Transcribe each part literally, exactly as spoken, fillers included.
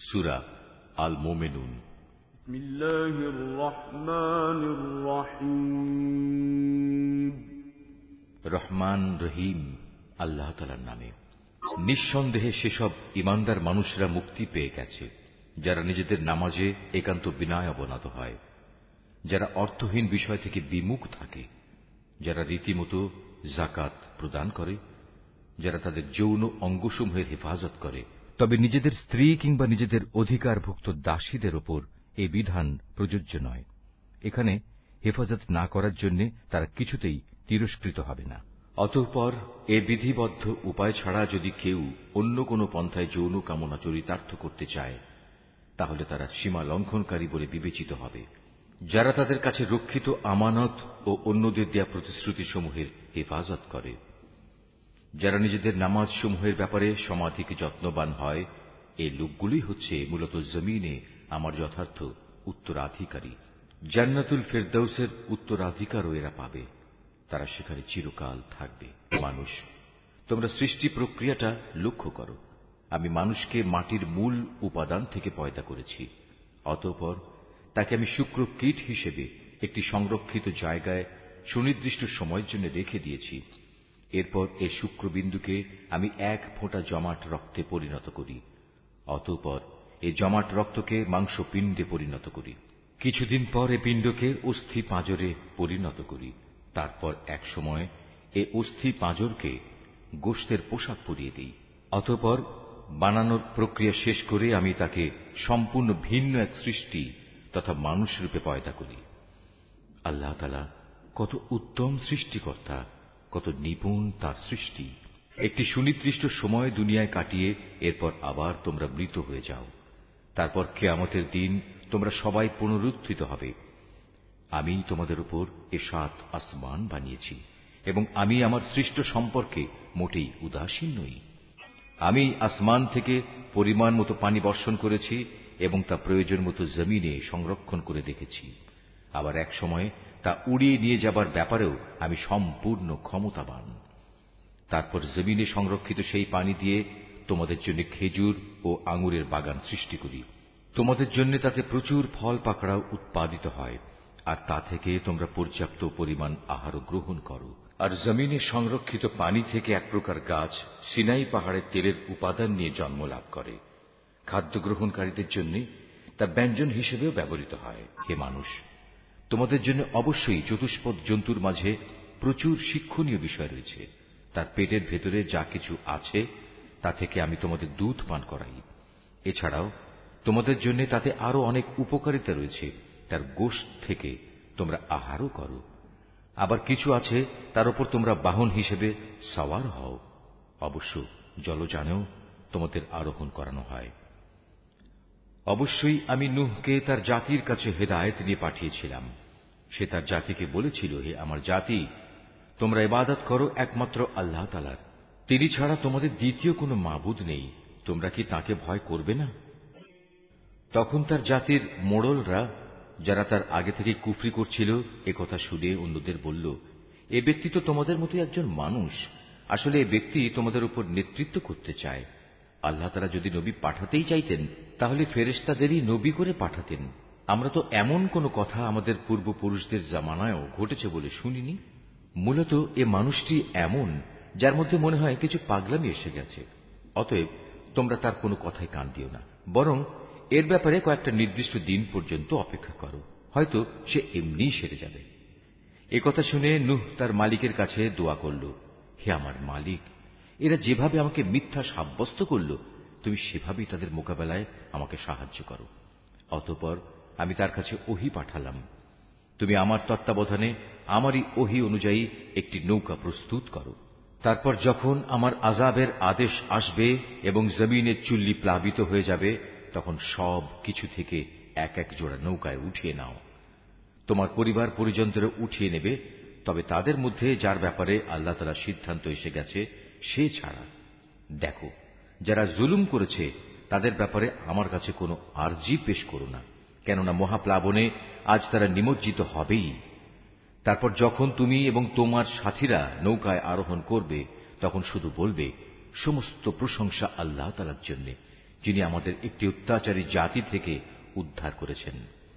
সূরা আল মুমিনুন। বিসমিল্লাহির রহমানির রহিম। রহমান রহিম আল্লাহ তাআলার নামে। নিঃসন্দেহে সেসব ঈমানদার মানুষরা মুক্তি পেয়ে গেছে যারা নিজেদের নামাজে একান্ত বিনয় অবনত হয়, যারা অর্থহীন বিষয় থেকে বিমুখ থাকে, যারা রীতিমতো যাকাত প্রদান করে, যারা তাদের যৌন অঙ্গসমূহের হেফাজত করে। তবে নিজেদের স্ত্রী কিংবা নিজেদের অধিকারভুক্ত দাসীদের ওপর এই বিধান প্রযোজ্য নয়। এখানে হেফাজত না করার জন্য তারা কিছুতেই তিরস্কৃত হবে না। অতঃপর এ বিধিবদ্ধ উপায় ছাড়া যদি কেউ অন্য কোনো পন্থায় যৌন কামনা চরিতার্থ করতে চায়, তাহলে তারা সীমা লঙ্ঘনকারী বলে বিবেচিত হবে। যারা তাদের কাছে রক্ষিত আমানত ও অন্যদের দেয়া প্রতিশ্রুতিসমূহের হেফাজত করে, যারা নিজেদের নামাজ সমূহের ব্যাপারে সমাধিক যত্নবান হয়, এই লোকগুলোই হচ্ছে মূলত জমিনে আমার যথার্থ উত্তরাধিকারী। জান্নাতুল ফেরদাউসের উত্তরাধিকারও এরা পাবে, তারা সেখানে চিরকাল থাকবে। মানুষ, তোমরা সৃষ্টি প্রক্রিয়াটা লক্ষ্য করো। আমি মানুষকে মাটির মূল উপাদান থেকে পয়দা করেছি, অতঃপর তাকে আমি শুক্র কীট হিসেবে একটি সংরক্ষিত জায়গায় সুনির্দিষ্ট সময়ের জন্য রেখে দিয়েছি। এরপর এই শুক্রবিন্দুকে আমি এক ফোঁটা জমাট রক্তে পরিণত করি, অতঃপর এই জমাট রক্তকে মাংসপিণ্ডে পরিণত করি। কিছুদিন পর এ পিণ্ডকে অস্থি পাঁজরে পরিণত করি। তারপর এক সময় এ অস্থি পাঁজরকে গোশতের পোশাক পরিয়ে দিই। অতঃপর বানানোর প্রক্রিয়া শেষ করে আমি তাকে সম্পূর্ণ ভিন্ন এক সৃষ্টি তথা মানুষ রূপে পয়দা করি। আল্লাহ তাআলা কত উত্তম সৃষ্টিকর্তা, কত নিপুণ তার সৃষ্টি। একটি সুনির্দিষ্ট সময় দুনিয়ায় কাটিয়ে এরপর আবার তোমরা মৃত হয়ে যাও। তারপর কিয়ামতের দিন তোমরা সবাই পুনরুত্থিত হবে। আমি তোমাদের উপর এ সাত আসমান বানিয়েছি এবং আমি আমার সৃষ্ট সম্পর্কে মোটেই উদাসীন নই। আমি আসমান থেকে পরিমাণ মতো পানি বর্ষণ করেছি এবং তা প্রয়োজন মতো জমিনে সংরক্ষণ করে রেখেছি। আবার এক সময় তা উড়িয়ে নিয়ে যাবার ব্যাপারেও আমি সম্পূর্ণ ক্ষমতাবান। তারপর জমিনে সংরক্ষিত সেই পানি দিয়ে তোমাদের জন্য খেজুর ও আঙুরের বাগান সৃষ্টি করি। তোমাদের জন্য তাতে প্রচুর ফল পাকড়াও উৎপাদিত হয়, আর তা থেকে তোমরা পর্যাপ্ত পরিমাণ আহারও গ্রহণ করো। আর জমিনে সংরক্ষিত পানি থেকে এক প্রকার গাছ সিনাই পাহাড়ের তেলের উপাদান নিয়ে জন্ম লাভ করে। খাদ্য গ্রহণকারীদের জন্য তা ব্যঞ্জন হিসেবেও ব্যবহৃত হয়। হে মানুষ, তোমাদের জন্য অবশ্যই চতুষ্পদ জন্তুর মাঝে প্রচুর শিক্ষণীয় বিষয় রয়েছে। তার পেটের ভেতরে যা কিছু আছে তা থেকে আমি তোমাদের দুধ পান করাই। এছাড়াও তোমাদের জন্য তাতে আরো অনেক উপকারিতা রয়েছে। তার গোশত থেকে তোমরা আহারও করো। আবার কিছু আছে তার উপর তোমরা বাহন হিসেবে সওয়ার হও। অবশ্য জলযানেও তোমাদের আরোহণ করানো হয়। অবশ্যই আমি নূহকে তার জাতির কাছে হেদায়েত নিয়ে পাঠিয়েছিলাম। সে তার জাতিকে বলেছিল, হে আমার জাতি, তোমরা ইবাদত করো একমাত্র আল্লাহ তাআলার। তিনি ছাড়া তোমাদের দ্বিতীয় কোনো মাবুদ নেই। তোমরা কি তাকে ভয় করবে না? তখন তার জাতির মোড়লরা, যারা তার আগে থেকে কুফরি করছিল, একথা শুনে অন্যদের বলল, এ ব্যক্তি তো তোমাদের মতো একজন মানুষ। আসলে এ ব্যক্তি তোমাদের উপর নেতৃত্ব করতে চায়। আল্লাহ তাআলা যদি নবী পাঠাতেই চাইতেন তাহলে ফেরেশতাদেরই নবী করে পাঠাতেন। আমরা তো এমন কোন কথা আমাদের পূর্বপুরুষদের জামানায়ও ঘটেছে বলে শুনিনি। মূলত এ মানুষটি এমন যার মধ্যে মনে হয় কিছু পাগলামি এসে গেছে। অতএব তোমরা তার কোনো কথায় কান দিও না, বরং এর ব্যাপারে কয়েকটা নির্দিষ্ট দিন পর্যন্ত অপেক্ষা করো, হয়তো সে এমনিই সেরে যাবে। এ কথা শুনে নূহ তার মালিকের কাছে দোয়া করল, হে আমার মালিক, এরা যেভাবে আমাকে মিথ্যা সাব্যস্ত করল, তুমি সেভাবেই তাদের মোকাবেলায় আমাকে সাহায্য করো। অতঃপর আমি তার কাছে ওহী পাঠালাম, তুমি আমার তত্ত্বাবধানে আমারই ওহী অনুযায়ী একটি নৌকা প্রস্তুত করো। তারপর যখন আমার আযাবের আদেশ আসবে এবং জমিনের চুল্লি প্লাবিত হয়ে যাবে, তখন সব কিছু থেকে এক এক জোড়া নৌকায় উঠিয়ে নাও। তোমার পরিবার পরিজনদের উঠিয়ে নেবে, তবে তাদের মধ্যে যার ব্যাপারে আল্লাহ তাআলার সিদ্ধান্ত এসে গেছে সে ছাড়া। দেখো, যারা জুলুম করেছে তাদের ব্যাপারে আমার কাছে কোনো আরজি পেশ করো না, কেননা মহাপ্লাবনে আজ তারা নিমজ্জিত হবেই। তারপর যখন তুমি এবং তোমার সাথীরা নৌকায় আরোহণ করবে, তখন শুধু বলবে, সমস্ত প্রশংসা আল্লাহ তাআলার জন্য, যিনি আমাদের একটি অত্যাচারী জাতি থেকে উদ্ধার করেছেন।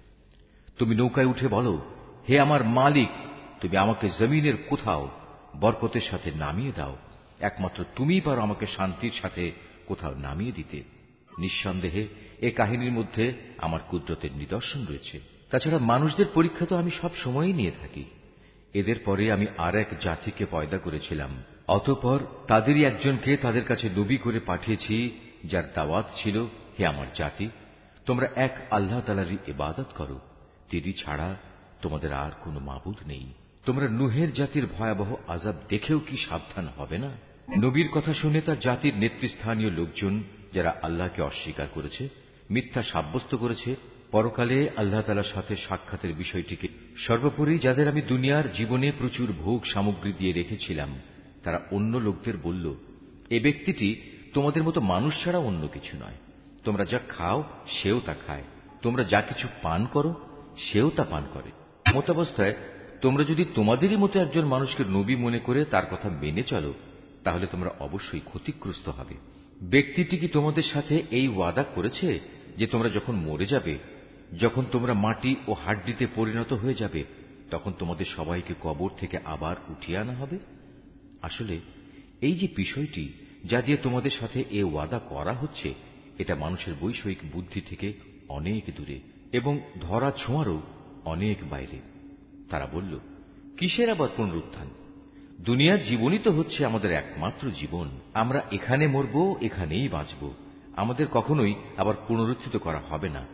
তুমি নৌকায় উঠে বলো, হে আমার মালিক, তুমি আমাকে জমিনের কোথাও বরকতের সাথে নামিয়ে দাও। একমাত্র তুমিই পারো আমাকে শান্তির সাথে কোথাও নামিয়ে দিতে। নিঃসন্দেহে এ কাহিনীর মধ্যে আমার কুদরতের নিদর্শন রয়েছে। তাছাড়া মানুষদের পরীক্ষা তো আমি সব সময়ই নিয়ে থাকি। এদের পরে আমি আর এক জাতিকে পয়দা করেছিলাম। অতঃপর তাদেরই একজনকে তাদের কাছে নবী করে পাঠিয়েছি, যার দাওয়াত ছিল, হে আমার জাতি, তোমরা এক আল্লাহ তাআলারই ইবাদত করো, তিনি ছাড়া তোমাদের আর কোনো মাবুদ নেই। তোমরা নূহের জাতির ভয়াবহ আযাব দেখেও কি সাবধান হবে না? নবীর কথা শুনে তার জাতির নেতৃস্থানীয় লোকজন, যারা আল্লাহকে অস্বীকার করেছে, মিথ্যা সাব্যস্ত করেছে, পরকালে আল্লাহ তাআলার সাথে সাক্ষাতের বিষয়টিকে, সর্বোপরি যাদের আমি দুনিয়ার জীবনে প্রচুর ভোগ সামগ্রী দিয়ে রেখেছিলাম, তারা অন্য লোকদের বলল, এ ব্যক্তিটি তোমাদের মতো মানুষ ছাড়া অন্য কিছু নয়। তোমরা যা খাও সেও তা খায়, তোমরা যা কিছু পান করো সেও তা পান করে। মতাবস্থায় তোমরা যদি তোমাদেরই মতো একজন মানুষকে নবী মনে করে তার কথা মেনে চলো, তাহলে তোমরা অবশ্যই ক্ষতিগ্রস্ত হবে। ব্যক্তিটি কি তোমাদের সাথে এই ওয়াদা করেছে যে তোমরা যখন মরে যাবে, যখন তোমরা মাটি ও হাড্ডিতে পরিণত হয়ে যাবে, তখন তোমাদের সবাইকে কবর থেকে আবার উঠিয়ে আনা হবে? আসলে এই যে বিষয়টি যা দিয়ে তোমাদের সাথে এ ওয়াদা করা হচ্ছে, এটা মানুষের বৈষয়িক বুদ্ধি থেকে অনেক দূরে এবং ধরা ছোঁয়ারও অনেক বাইরে। তারা বলল, কিসের আবার পুনরুত্থান? দুনিয়ার জীবনই তো হচ্ছে আমাদের একমাত্র জীবন। আমরা এখানে মরব, এখানেই বাঁচব, আমাদের কখনোই আবার পুনরুত্থিত করা হবে না।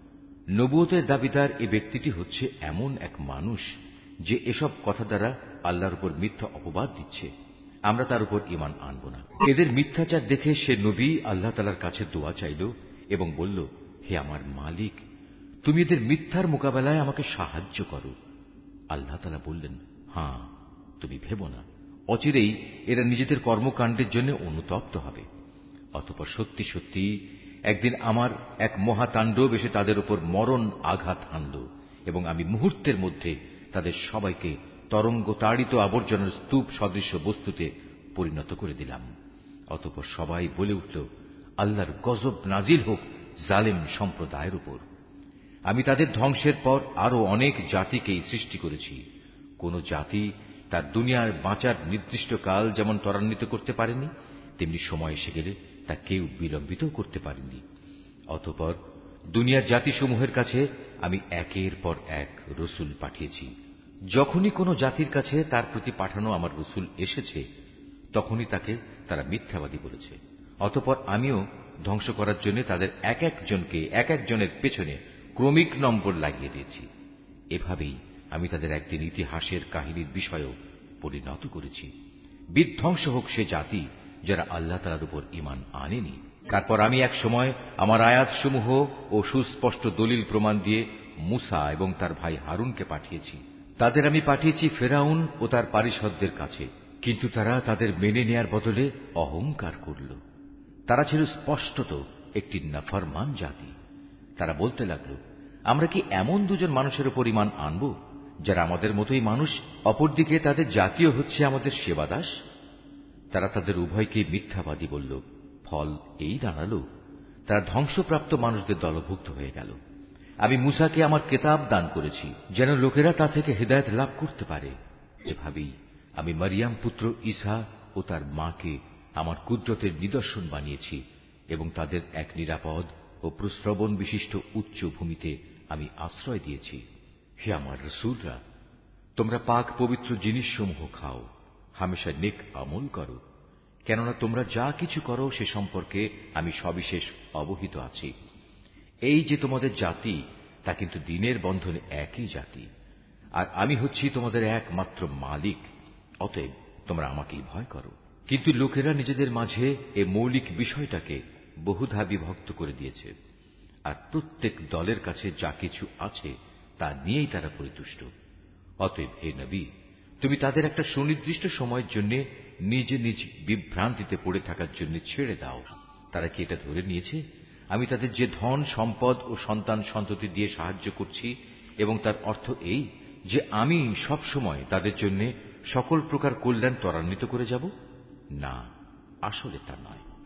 নবুয়তের দাবিদার এ ব্যক্তিটি হচ্ছে এমন এক মানুষ যে এসব কথা দ্বারা আল্লাহর উপর মিথ্যা অপবাদ দিচ্ছে। আমরা তার উপর ঈমান আনব না। এদের মিথ্যাচার দেখে সে নবী আল্লাহ তাআলার কাছে দোয়া চাইল এবং বলল, হে আমার মালিক, তুমি এদের মিথ্যার মোকাবেলায় আমাকে সাহায্য করো। আল্লাহ তাআলা বললেন, হ্যাঁ, তুমি ভেবো না, অচিরেই এরা নিজেদের কর্মকাণ্ডের জন্য অনুতপ্ত হবে। অতঃপর সত্যি সত্যি একদিন আমার এক মহাতাণ্ডব এসে তাদের উপর মরণ আঘাত হানল এবং আমি মুহূর্তের মধ্যে তাদের সবাইকে তরঙ্গ তাড়িত আবর্জনার স্তূপ সদৃশ্য বস্তুতে পরিণত করে দিলাম। অতঃপর সবাই বলে উঠল, আল্লাহর গজব নাজিল হোক জালেম সম্প্রদায়ের উপর। আমি তাদের ধ্বংসের পর আরো অনেক জাতিকেই সৃষ্টি করেছি। কোন জাতি তার দুনিয়ার বাঁচার নির্দিষ্ট কাল যেমন ত্বরান্বিত করতে পারেনি, তেমনি সময় এসে গেলে তা কেউ বিলম্বিত করতে পারেনি। অতঃপর দুনিয়ার জাতিসমূহের কাছে আমি একের পর এক রসুল পাঠিয়েছি। যখনই কোন জাতির কাছে তার প্রতি পাঠানো আমার রসুল এসেছে, তখনই তাকে তারা মিথ্যাবাদী বলেছে। অতঃপর আমিও ধ্বংস করার জন্য তাদের এক একজনকে এক একজনের পেছনে ক্রমিক নম্বর লাগিয়ে দিয়েছি। এভাবেই আমি তাদের একদিন ইতিহাসের কাহিনীর বিষয়ও পরিণত করেছি। বিধ্বংস হোক সে জাতি যারা আল্লাহ তাআলার উপর ঈমান আনেনি। তারপর আমি এক সময় আমার আয়াতসমূহ ও সুস্পষ্ট দলিল প্রমাণ দিয়ে মূসা এবং তার ভাই হারুনকে পাঠিয়েছি। তাদের আমি পাঠিয়েছি ফেরাউন ও তার পারিষদদের কাছে, কিন্তু তারা তাদের মেনে নেয়ার বদলে অহংকার করল। তারা ছিল স্পষ্টত একটি নাফরমান জাতি। তারা বলতে লাগল, আমরা কি এমন দুজন মানুষের উপর ঈমান আনব যারা আমাদের মতোই মানুষ, অপরদিকে তাদের জাতীয় হচ্ছে আমাদের সেবাদাস? তারা তাদের উভয়কে মিথ্যাবাদী বলল। ফল এই দাঁড়াল, তারা ধ্বংসপ্রাপ্ত মানুষদের দলভুক্ত হয়ে গেল। আমি মূসাকে আমার কিতাব দান করেছি যেন লোকেরা তা থেকে হিদায়াত লাভ করতে পারে। এভাবেই আমি মারিয়াম পুত্র ঈসা ও তার মাকে আমার কুদরতের নিদর্শন বানিয়েছি এবং তাদের এক নিরাপদ ও প্রশ্রবণ বিশিষ্ট উচ্চ ভূমিতে আমি আশ্রয় দিয়েছি। হে আমার রাসূলরা, তোমরা পাক পবিত্র জিনিসসমূহ খাও, হামেশা নেক আমল করো, কেননা তোমরা যা কিছু করো সে সম্পর্কে আমি সবিশেষ অবহিত আছি। এই যে তোমাদের জাতি, তা কিন্তু দিনের বন্ধনে একই জাতি, আর আমি হচ্ছি তোমাদের একমাত্র মালিক। অতএব তোমরা আমাকেই ভয় করো। কিন্তু লোকেরা নিজেদের মাঝে এ মৌলিক বিষয়টাকে বহুধা বিভক্ত করে দিয়েছে, আর প্রত্যেক দলের কাছে যা কিছু আছে তা নিয়েই তারা পরিতুষ্ট। অতএব হে নবী, তুমি তাদের একটা সুনির্দিষ্ট সময়ের জন্য নিজে নিজ বিভ্রান্তিতে পড়ে থাকার জন্য ছেড়ে দাও। তারা কি এটা ধরে নিয়েছে আমি তাদের যে ধন সম্পদ ও সন্তান সন্ততি দিয়ে সাহায্য করছি এবং তার অর্থ এই যে আমি সব সময় তাদের জন্য সকল প্রকার কল্যাণ ত্বরান্বিত করে যাব? না, আসলে তা নয়।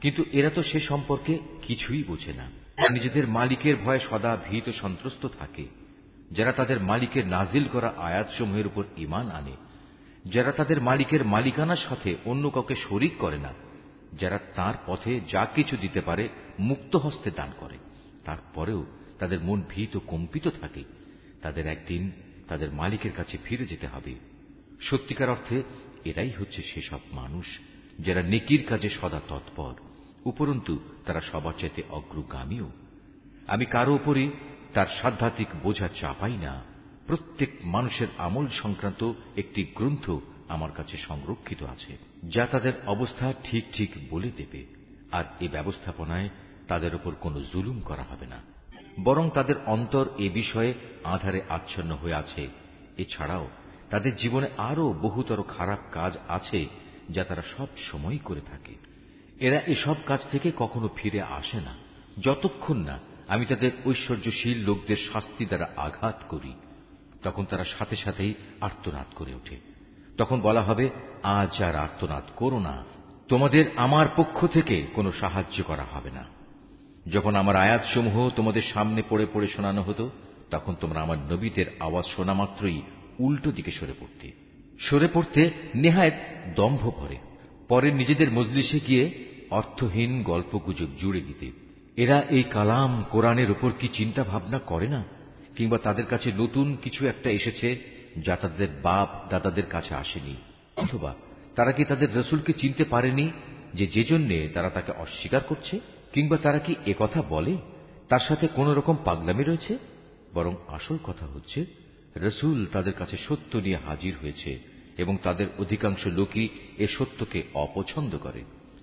কিন্তু এরা তো সে সম্পর্কে কিছুই বোঝে না। নিজেদের মালিকের ভয়ে সদা ভীত সন্ত্রস্ত থাকে। যারা তাদের মালিকের নাজিল করা আয়াতসমূহের উপর ঈমান আনে, যারা তাদের মালিকের মালিকানার সাথে অন্য কাউকে শরীক করে না, যারা তার পথে যা কিছু দিতে পারে মুক্ত হস্তে দান করে, তারপরেও তাদের মন ভীত কম্পিত থাকে, তাদের একদিন তাদের মালিকের কাছে ফিরে যেতে হবে। সত্যিকার অর্থে এরাই হচ্ছে সেসব মানুষ যারা নেকির কাজে সদা তৎপর, উপরন্তু তারা সবার চাইতে অগ্রগামীও। আমি কারো উপরই তার সাধ্যাত্মিক বোঝা চাপাই না। প্রত্যেক মানুষের আমল সংক্রান্ত একটি গ্রন্থ আমার কাছে সংরক্ষিত আছে, যা তাদের অবস্থা ঠিক ঠিক বলে দেবে। আর এ ব্যবস্থাপনায় তাদের উপর কোনো জুলুম করা হবে না, বরং তাদের অন্তর এ বিষয়ে আঁধারে আচ্ছন্ন হয়ে আছে। এছাড়াও তাদের জীবনে আরও বহুতর খারাপ কাজ আছে যা তারা সব সময় করে থাকে। এরা এসব কাজ থেকে কখনো ফিরে আসে না যতক্ষণ না আমি তাদের ঐশ্বর্যশীল লোকদের শাস্তি দ্বারা আঘাত করি। তখন তারা সাথে সাথেই আর্তনাদ করে ওঠে। তখন বলা হবে, আজ আর আর্তনাদ করো না, তোমাদের আমার পক্ষ থেকে কোনো সাহায্য করা হবে না। যখন আমার আয়াতসমূহ তোমাদের সামনে পড়ে পড়ে শোনানো হতো, তখন তোমরা আমার নবীদের আওয়াজ শোনা মাত্রই উল্টো দিকে সরে পড়তে সরে পড়তে নেহায়েত দম্ভ ভরে। পরে নিজেদের মজলিসে গিয়ে অর্থহীন গল্পগুজব জুড়ে দিতে। এরা এই কালাম কোরআনের উপর কি চিন্তা ভাবনা করে না? কিংবা তাদের কাছে নতুন কিছু একটা এসেছে যা তাদের বাপ দাদাদের কাছে আসেনি? অথবা তারা কি তাদের রসুলকে চিনতে পারেনি যে যে জন্যে তারা তাকে অস্বীকার করছে? কিংবা তারা কি একথা বলে তার সাথে কোন রকম পাগলামি রয়েছে? বরং আসল কথা হচ্ছে, রসুল তাদের কাছে সত্য নিয়ে হাজির হয়েছে এবং তাদের অধিকাংশ লোকই এ সত্যকে অপছন্দ করে।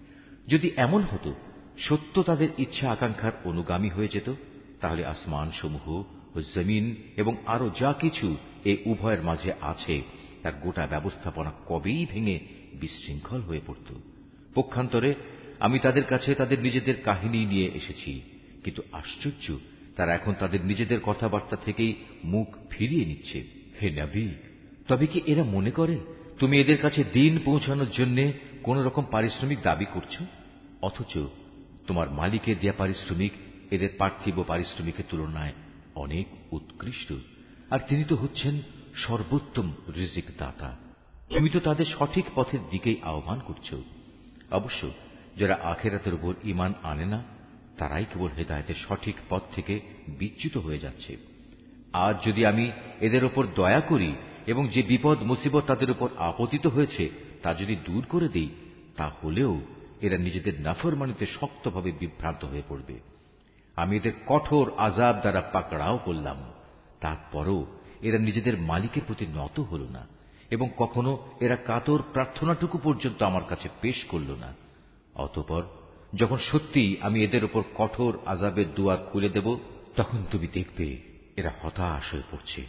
যদি এমন হতো সত্য তাদের ইচ্ছা আকাঙ্ক্ষার অনুগামী হয়ে যেত, তাহলে আসমান সমূহ ও জমিন এবং আরো যা কিছু এই উভয়ের মাঝে আছে তার গোটা ব্যবস্থাপনা কবেই ভেঙে বিশৃঙ্খল হয়ে পড়ত। পক্ষান্তরে আমি তাদের কাছে তাদের নিজেদের কাহিনী নিয়ে এসেছি, কিন্তু আশ্চর্য, তারা এখন তাদের নিজেদের কথাবার্তা থেকেই মুখ ফিরিয়ে নিচ্ছে। হে নবী, তবে কি এরা মনে করে তুমি এদের কাছে দিন পৌঁছানোর জন্য কোন রকম পারিশ্রমিক দাবি করছ? অথচ তোমার মালিকের দেয়া পারিশ্রমিক এদের পার্থিব পারিশ্রমিকের তুলনায় অনেক উৎকৃষ্ট, আর তিনি তো হচ্ছেন সর্বোত্তম রিজিক দাতা। তুমি তো তাদের সঠিক পথের দিকেই আহ্বান করছ। অবশ্য যারা আখিরাতের উপর ঈমান আনে না, তারাই কেবল হেদায়েতের সঠিক পথ থেকে বিচ্যুত হয়ে যাচ্ছে। আজ যদি আমি এদের উপর দয়া করি এবং যে বিপদ মুসিবত তাদের উপর আপতিত হয়েছে তা যদি দূর করে দেই, তাহলেও এরা নিজেদের নাফরমানিতে শক্তভাবে বিভ্রান্ত হয়ে পড়বে। আমি এদের কঠোর আযাব দ্বারা পাকড়াও করলাম, তারপরও এরা নিজেদের মালিকের প্রতি নত হল না এবং কখনো এরা কাতর প্রার্থনাটুকু পর্যন্ত আমার কাছে পেশ করল না। অতঃপর যখন সত্যি আমি এদের উপর কঠোর আযাবের দুয়ার খুলে দেব, তখন তুমি দেখবে এরা হতাশ হয়ে পড়ছে।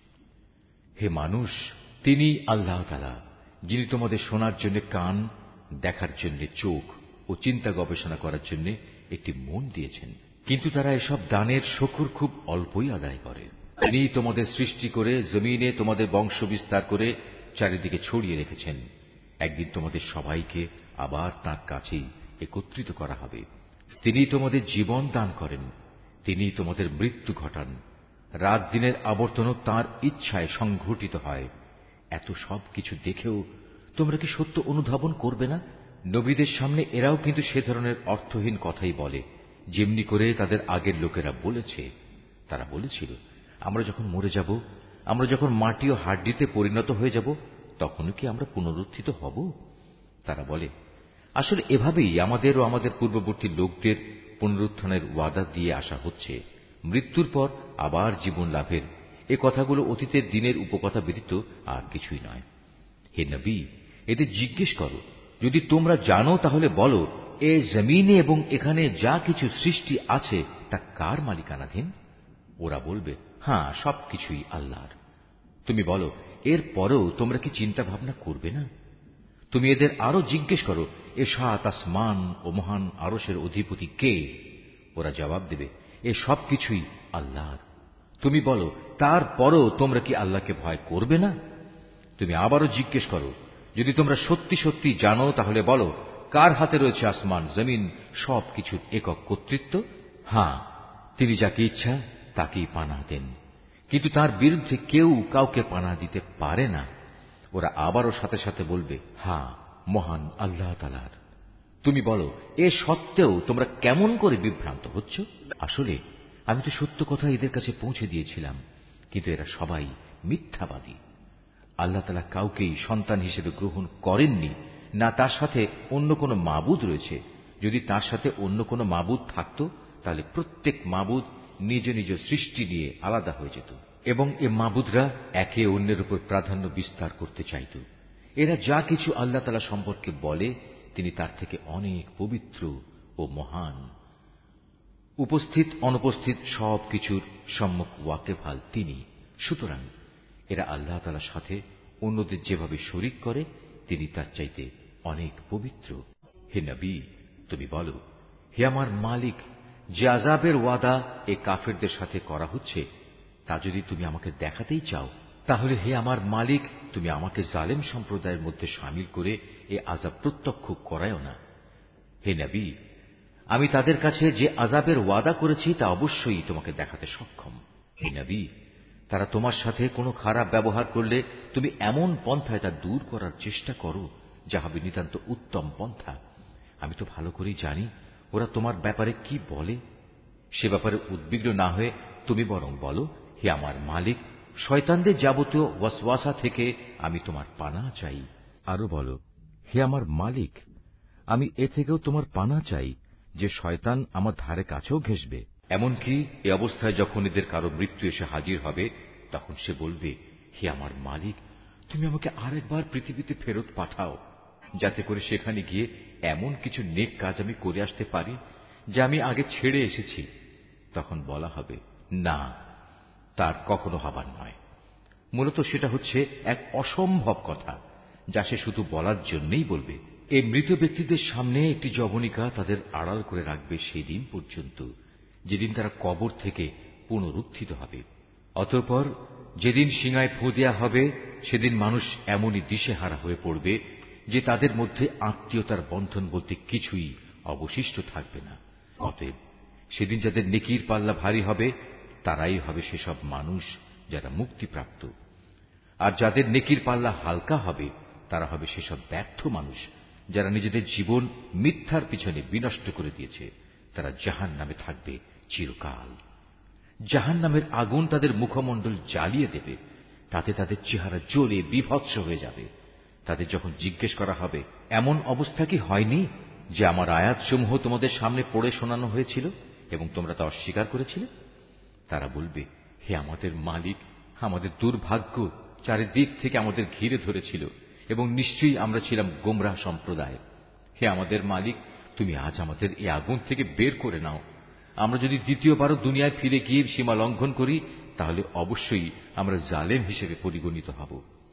হে মানুষ, তিনি আল্লাহ তাআলা, যিনি তোমাদের শোনার জন্য কান, দেখার জন্য চোখ ও চিন্তা গবেষণা করার জন্য একটি মন দিয়েছেন। কিন্তু তারা এসব দানের শুকর খুব অল্পই আদায় করে। তিনি তোমাদের সৃষ্টি করে জমিনে তোমাদের বংশ বিস্তার করে চারিদিকে ছড়িয়ে রেখেছেন। একদিন তোমাদের সবাইকে আবার তাঁর কাছেই একত্রিত করা হবে। তিনি তোমাদের জীবন দান করেন, তিনি তোমাদের মৃত্যু ঘটান। রাত দিনের আবর্তনও তাঁর ইচ্ছায় সংঘটিত হয়। এত সব কিছু দেখেও তোমরা কি সত্য অনুধাবন করবে না? নবীদের সামনে এরাও কিন্তু সে ধরনের অর্থহীন কথাই বলে, যেমনি করে তাদের আগের লোকেরা বলেছে। তারা বলেছিল, আমরা যখন মরে যাব, আমরা যখন মাটি ও হাড্ডিতে পরিণত হয়ে যাব, তখন কি আমরা পুনরুত্থিত হব? তারা বলে, আসলে এভাবেই আমাদের ও আমাদের পূর্ববর্তী লোকদের পুনরুত্থানের ওয়াদা দিয়ে আসা হচ্ছে। মৃত্যুর পর আবার জীবন লাভের এ কথাগুলো অতীতের দিনের উপকথা ব্যতীত আর কিছুই নয়। হে নবী, এদের জিজ্ঞেস করো, যদি তোমরা জানো তাহলে বলো, এ জমিনে এবং এখানে যা কিছু সৃষ্টি আছে তা কার মালিকানাধীন? ওরা বলবে, হ্যাঁ, সবকিছুই আল্লাহর। তুমি বলো, এর পরেও তোমরা কি চিন্তা ভাবনা করবে না? তুমি এদের আরো জিজ্ঞেস করো, এ সাত আসমান ও মহান আরশের অধিপতি কে? ওরা জবাব দেবে, এ সবকিছুই আল্লাহর। তুমি বলো, তারপরও তোমরা কি আল্লাহকে ভয় করবে না? তুমি আবারও জিজ্ঞেস করো, যদি তোমরা সত্যি সত্যি জানো তাহলে বলো, কার হাতে রয়েছে আসমান জমিন সবকিছুর একক কর্তৃত্ব? হ্যাঁ, তিনি যাকে ইচ্ছা তাকেই পানাহ দেন, কিন্তু তার বিরুদ্ধে কেউ কাউকে পানাহ দিতে পারে না। ওরা আবারও সাথে সাথে বলবে, হ্যাঁ, মহান আল্লাহ তাআলার। তুমি বলো, এ সত্ত্বেও তোমরা কেমন করে বিভ্রান্ত হচ্ছ? আসলে আমি তো সত্য কথা এদের কাছে পৌঁছে দিয়েছিলাম, কিন্তু এরা সবাই মিথ্যাবাদী। আল্লাহ তাআলা কাউকেই সন্তান হিসেবে গ্রহণ করেননি, না তার সাথে অন্য কোনো মাবুদ রয়েছে। যদি তার সাথে অন্য কোনো মাবুদ থাকত, তাহলে প্রত্যেক মাবুদ নিজ নিজ সৃষ্টি নিয়ে আলাদা হয়ে যেত, এবং এ মাবুদরা একে অন্যের উপর প্রাধান্য বিস্তার করতে চাইত। এরা যা কিছু আল্লাহ তাআলা সম্পর্কে বলে, তিনি তার থেকে অনেক পবিত্র ও মহান। উপস্থিত অনুপস্থিত সবকিছুর সম্মুখ ওয়াকেফাল তিনি। সুতরাং এরা আল্লাহ তাআলার সাথে অন্যদের যেভাবে শরীক করে, তিনি তার চাইতে অনেক পবিত্র। হে নবী, তুমি বলো, হে আমার মালিক, যে আযাবের ওয়াদা এ কাফেরদের সাথে করা হচ্ছে, তা যদি তুমি আমাকে দেখাতেই চাও, তাহলে হে আমার মালিক, তুমি আমাকে জালেম সম্প্রদায়ের মধ্যে শামিল করে এ আযাব প্রত্যক্ষ করায়ও না। হে নবী, আমি তাদের কাছে যে আযাবের ওয়াদা করেছি তা অবশ্যই তোমাকে দেখাতে সক্ষম। হে নবী, তারা তোমার সাথে কোনো খারাপ ব্যবহার করলে তুমি এমন পন্থায় তা দূর করার চেষ্টা করো যা হবে নিতান্ত উত্তম পন্থা। আমি তো ভালো করেই জানি ওরা তোমার ব্যাপারে কি বলে। সে ব্যাপারে উদ্বিগ্ন না হয়ে তুমি বরং বলো, হে আমার মালিক, শয়তানদের যাবতীয় ওয়াসওয়াসা থেকে আমি তোমার পানাহ চাই। আরো বলো, হে আমার মালিক, আমি এ থেকেও তোমার পানাহ চাই যে শয়তান আমার ধারে কাছেও ঘেঁষবে। এমনকি এ অবস্থায় যখন এদের কারো মৃত্যু এসে হাজির হবে, তখন সে বলবে, হে আমার মালিক, তুমি আমাকে আরেকবার পৃথিবীতে ফেরত পাঠাও, যাতে করে সেখানে গিয়ে এমন কিছু নেক কাজ আমি করে আসতে পারি যা আমি আগে ছেড়ে এসেছি। তখন বলা হবে, না, তার কখনো হবার নয়। মূলত সেটা হচ্ছে এক অসম্ভব কথা, যা সে শুধু বলার জন্যই বলবে। এই মৃত ব্যক্তিদের সামনে একটি যবনিকা তাদের আড়াল করে রাখবে সেই দিন পর্যন্ত, যেদিন তারা কবর থেকে পুনরুত্থিত হবে। অতঃপর যেদিন সিঙায় ফু দেয়া হবে, সেদিন মানুষ এমনই দিশেহারা হয়ে পড়বে যে তাদের মধ্যে আত্মীয়তার বন্ধন বলতে কিছুই অবশিষ্ট থাকবে না। অতএব সেদিন যাদের নেকির পাল্লা ভারী হবে, তারাই হবে সেসব মানুষ যারা মুক্তিপ্রাপ্ত, আর যাদের নেকির পাল্লা হালকা হবে, তারা হবে সেসব ব্যর্থ মানুষ যারা নিজেদের জীবন মিথ্যার পিছনে বিনষ্ট করে দিয়েছে। তারা জাহান্নামে থাকবে চিরকাল। জাহান্নামের আগুন তাদের মুখমণ্ডল জ্বালিয়ে দেবে, তাতে তাদের চেহারা জ্বলে বিভৎস হয়ে যাবে। তাদের যখন জিজ্ঞেস করা হবে, এমন অবস্থা কি হয়নি যে আমার আয়াতসমূহ তোমাদের সামনে পড়ে শোনানো হয়েছিল এবং তোমরা তা অস্বীকার করেছিলে? তারা বলবে, হে আমাদের মালিক, আমাদের দুর্ভাগ্য চারিদিক থেকে আমাদের ঘিরে ধরেছিল এবং নিশ্চয়ই আমরা ছিলাম গোমরাহ সম্প্রদায়। হে আমাদের মালিক, তুমি আজ আমাদের এই আগুন থেকে বের করে নাও। আমরা যদি দ্বিতীয়বারও দুনিয়ায় ফিরে গিয়ে সীমা লঙ্ঘন করি, তাহলে অবশ্যই আমরা জালেম হিসেবে পরিগণিত হব।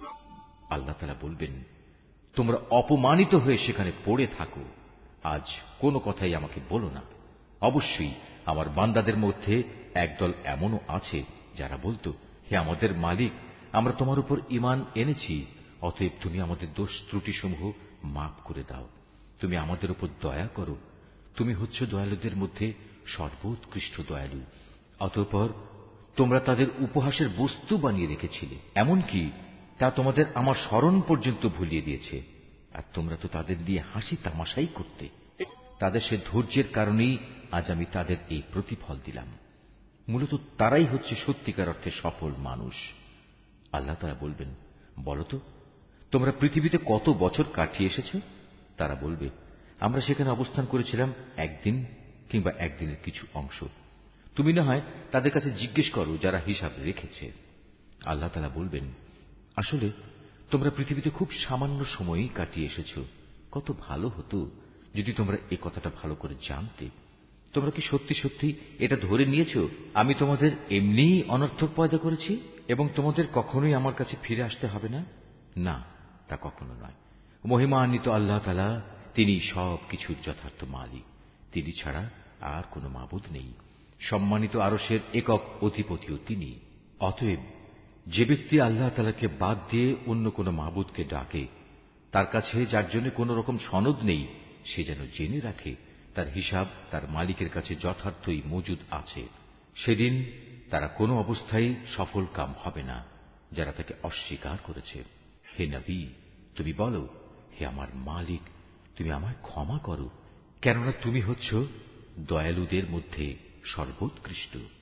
আল্লাহ তাআলা বলবেন, তোমরা অপমানিত হয়ে সেখানে পড়ে থাকো, আজ কোনো কথাই আমাকে বলো না। অবশ্যই আমার বান্দাদের মধ্যে একদল এমনও আছে যারা বলতো, হে আমাদের মালিক, আমরা তোমার উপর ঈমান এনেছি, অতএব তুমি আমাদের দোষ ত্রুটিসমূহ মাফ করে দাও। তুমি আমাদের উপর দয়া করো, তুমি হচ্ছ দয়ালুদের মধ্যে সর্বোৎকৃষ্ট দয়ালু। অতঃপর তোমরা তাদের উপহাসের বস্তু বানিয়ে রেখেছিলে, এমনকি তা তোমাদের আমার স্মরণ পর্যন্ত ভুলিয়ে দিয়েছে, আর তোমরা তো তাদের দিয়ে হাসি তামাশাই করতে। তাদের সে ধৈর্যের কারণেই আজ আমি তাদের এই প্রতিফল দিলাম। মূলত তারাই হচ্ছে সত্যিকার অর্থে সফল মানুষ। আল্লাহ তাআলা বলবেন, বলতো তোমরা পৃথিবীতে কত বছর কাটিয়ে এসেছ? তারা বলবে, আমরা সেখানে অবস্থান করেছিলাম একদিন কিংবা একদিনের কিছু অংশ। তুমি না হয় তাদের কাছে জিজ্ঞেস করো যারা হিসাব রেখেছে। আল্লাহ তাআলা বলবেন, আসলে তোমরা পৃথিবীতে খুব সামান্য সময়ই কাটিয়ে এসেছ। কত ভালো হতো যদি তোমরা এ কথাটা ভালো করে জানতে। তোমরা কি সত্যি সত্যি এটা ধরে নিয়েছ আমি তোমাদের এমনিই অনর্থক পয়দা করেছি এবং তোমাদের কখনোই আমার কাছে ফিরে আসতে হবে না? না, তা কখনো নয়। মহিমান্বিত আল্লাহ তাআলা, তিনি সব কিছুর যথার্থ মালিক। তিনি ছাড়া আর কোনো মাবুদ নেই। সম্মানিত আরশের একক অধিপতিও তিনি। অতএব যে ব্যক্তি আল্লাহ তাআলাকে বাদ দিয়ে অন্য কোনো মাবুদকে ডাকে, তার কাছে যার জন্য কোন রকম সনদ নেই, সে যেন জেনে রাখে তার হিসাব তার মালিকের কাছে যথার্থই মজুদ আছে। সেদিন তারা কোনো অবস্থায় সফল কাম হবে না যারা তাকে অস্বীকার করেছে। হে নবী, তুমি বলো, হে আমার মালিক, তুমি আমায় ক্ষমা করো, কেননা তুমি হচ্ছ দয়ালুদের মধ্যে সর্বোৎকৃষ্ট।